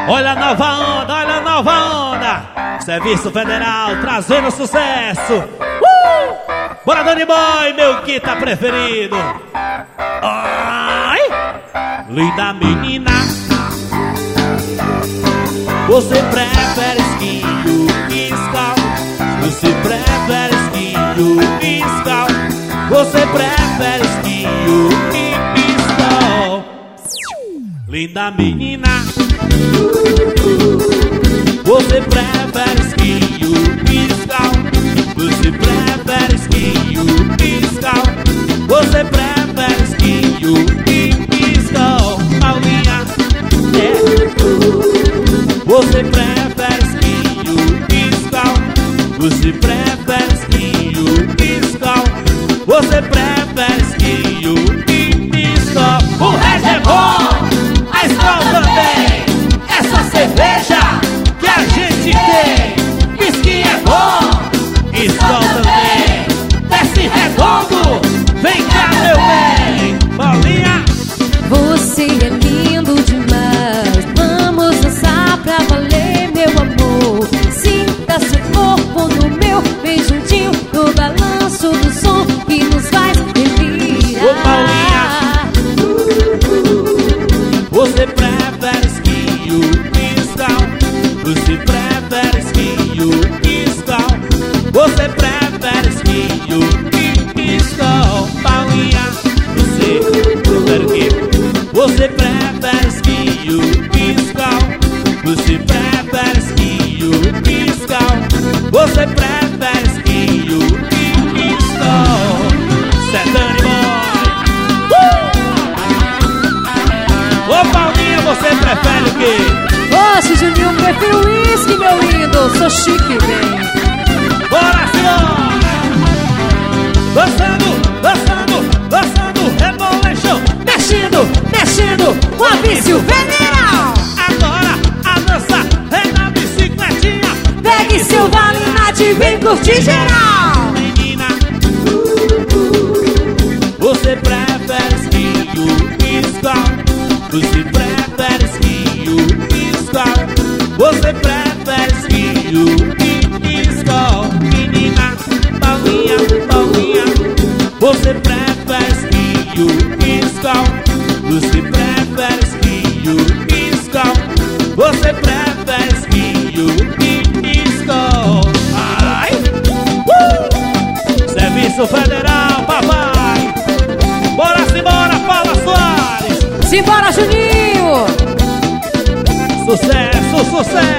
Olha a nova onda, olha a nova onda. Serviço Federal trazendo sucesso. Bora, Dani Boy, meu guita preferido. Ai, linda menina, você prefere esquinho e scal? Você prefere esquinho e scal? Você prefere esquinho e scal? Linda menina, você prefere esquinho e scal? Você prefere esquinho e scal? Você prefere esquinho e scal? Paulinha, você prefere esquinho e scal? Você prefere esquinho e scal? Você prefere esquinho e scal? O resto é bom, a Skol também. É só cerveja que a gente tem. Whisky é bom, Skol também. Desce redondo, vem cá meu bem. Paulinha, você é lindo demais. Vamos dançar pra valer, meu amor. Sinta seu corpo no meu, bem juntinho no balanço do som que nos faz delirar. ô Paulinha, você prefere esquinho e scal? Você prefere esquinho e scal? Você prefere esquinho e scal? Paulinha, você prefere o quê? Você prefere esquinho e scal? Você prefere esquinho e scal? Você prefere esquinho e scal? Dani Boy. Ô Paulinha, você prefere o quê? Oxe, Juninho, prefiro uísque, meu lindo. Sou chique, vem. Bora, senhora! Dançando, dançando, dançando, Rebolation. Mexendo, mexendo, com a vício federal. Agora a dança é na bicicletinha. Pegue seu valinate e vem curtir geral. Menina, você prefere esquinho e scal? Você prefere esquinho e scal? Você prefere esquinho e scal? Menina, Paulinha, Paulinha, você prefere esquinho e scal? Você prefere esquinho e scal? Você prefere esquinho e scal? Ai! Serviço Federal, papai! Bora, simbora, Paula Soares! Simbora, Juninho! Sucesso, sucesso!